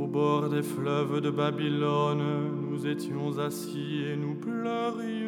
bord des fleuves de Babylone, nous étions assis et nous pleurions.